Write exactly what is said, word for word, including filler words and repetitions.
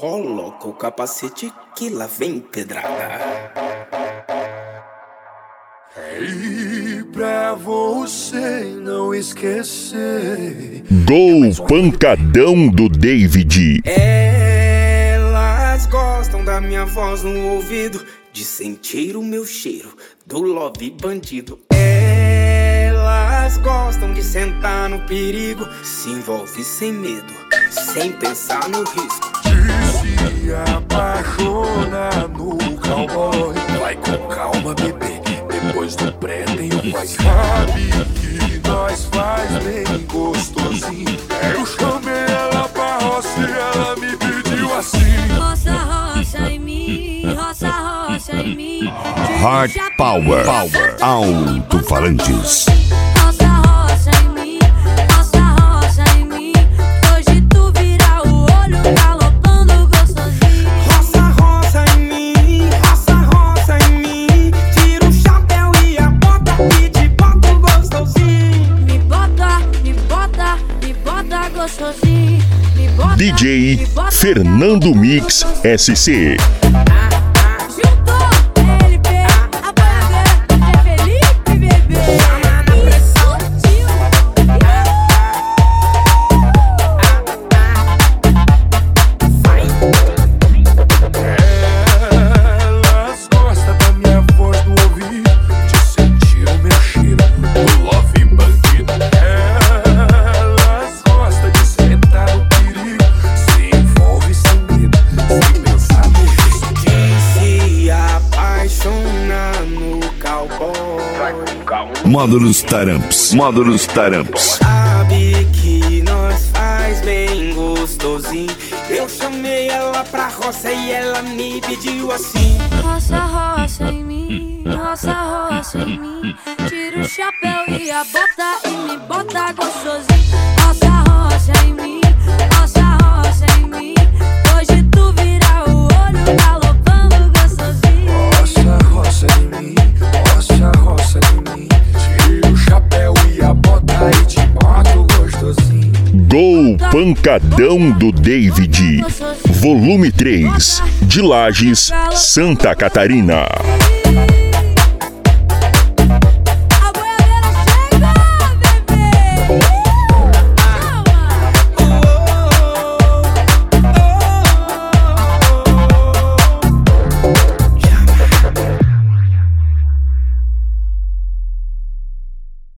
Coloca o capacete que lá vem pedrada. E pra você não esquecer. Gol Pancadão do David. Elas gostam da minha voz no ouvido, de sentir o meu cheiro do love bandido. Elas gostam de sentar no perigo, se envolve sem medo, sem pensar no risco. De se apaixonar no cowboy. Vai com calma, bebê, depois do pré tem o pai. Sabe que nós faz bem gostosinho. Eu chamei ela pra roça e ela me pediu assim: roça, roça em mim, roça, roça em mim. Hard Power, Power, Alto-Falantes. Roça, roça em mim, roça, roça em mim. Hoje tu vira o olho galopando gostosinho. Roça, roça em mim, roça, roça em mim. Tira o chapéu e a bota e te boto gostosinho. Me bota, me bota, me bota gostosinho. Me bota, D J me bota, Fernando Mix S C. Módulos Taramps, Módulos Taramps. Sabe que nós faz bem gostosinho. Eu chamei ela pra roça e ela me pediu assim: roça, roça em mim, roça, roça em mim. Tira o chapéu e a bota e me bota gostosinho. Roça, roça em mim, roça, roça em mim. Hoje tu vira o olho galopando gostosinho. Roça, roça em mim, roça, roça em mim. Tira o chapéu e a bota e te boto gostosinho. Gol Pancadão do David. Volume três, de Lages, Santa Catarina.